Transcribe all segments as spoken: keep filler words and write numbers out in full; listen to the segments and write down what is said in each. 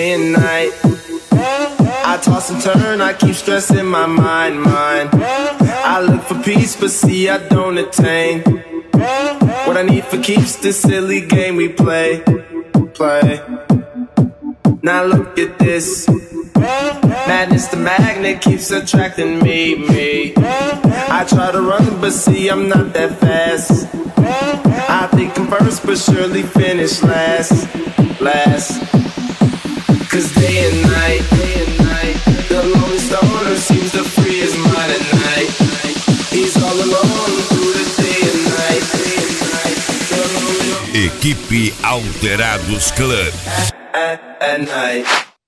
day and night. I toss and turn, I keep stressing my mind, mind. I look for peace, but see I don't attain. What I need for keeps this silly game we play, play. Now look at this. Madness, the magnet keeps attracting me, me. I try to run, but see I'm not that fast. I think I'm first, but surely finish last, last. Cause day and night, day and night, the lonely stoner seems to free his mind at night. He's all alone through the day and night, day and night. The lonely... Equipe Alterados Club. At, at, at night.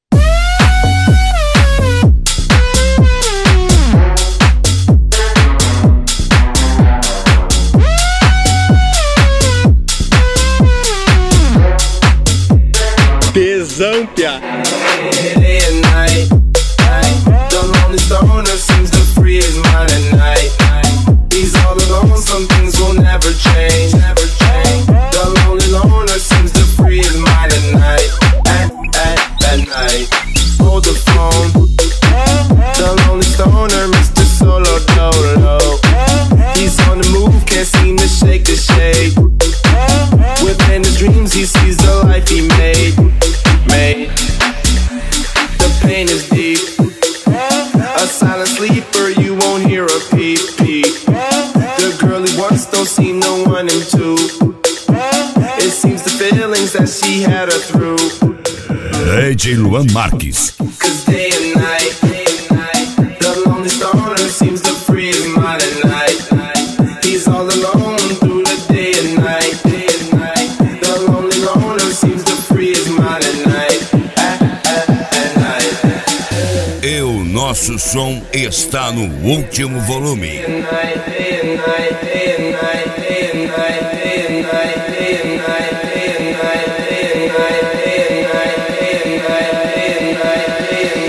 Tesão, pia. Day and night, night. The lonely stoner seems to free his mind at night. He's all alone, some things will never change, never change. The lonely loner seems to free his mind at night, at, at, at night. Hold the phone. The lonely stoner, Mister Solo Dolo. He's on the move, can't seem to shake the shade. Within his dreams, he sees the life he made. Made. The pain is deep. A silent sleeper, you won't hear a peep, peep. The girl he wants don't seem no one in two. It seems the feelings that she had her through. D J Luan Marques. Cause day and night, day and night, the lonely stoner seems to free his mind at night. He's all alone through the day and night, day and night. The lonely loner seems to free his mind at night, at, at, at night. E o nosso som está no último volume. Day and night, day and night, day and night, day and night, day and night, day and night, day and night, day and night, day and night, day and night, day and night, day and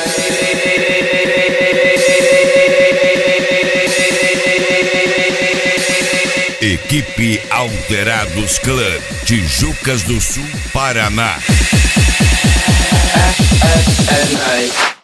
night. Equipe Alterados Club, Tijucas do Sul, Paraná. At, at, at night.